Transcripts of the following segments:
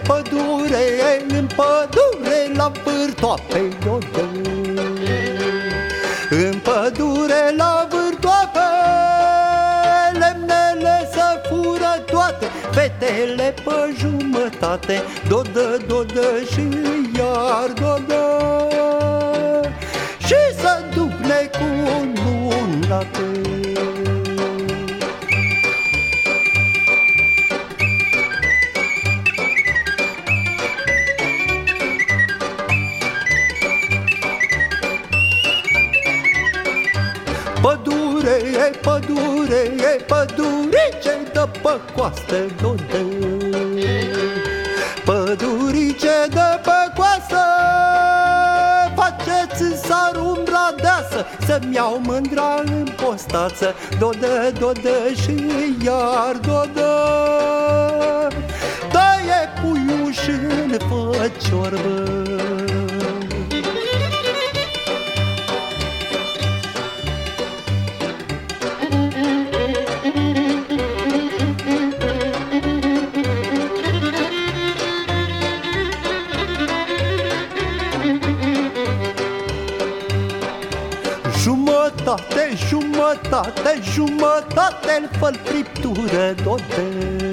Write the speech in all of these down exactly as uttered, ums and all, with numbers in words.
pădure, în pădure la vârtoape dodă. În pădure la vârtoape, lemnele să fură toate, fetele pe jumătate, dodă, dodă și iar dodă. Și să duc necununate. Pădure, e pădure, e pădurice dă pe coastă dodă. Pădurice dă pe coastă, faceți sar umbra deasă, să-mi iau mândra în postață, dodă, dodă și iar dodă. Taie puiul și-l fă ciorbă. Jumătate, jumătate, jumătate-l fă-l friptură dodă.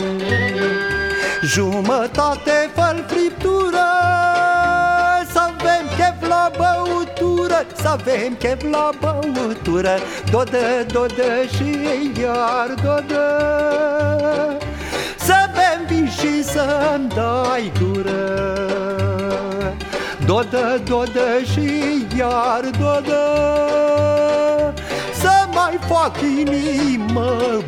Jumătate fă-l friptură, să avem chef la băutură, să avem chef la băutură, dodă, dodă și iar dodă. Să bem vin și să-mi dai gură, dodă, dodă și iar dodă. Să mai fac inimă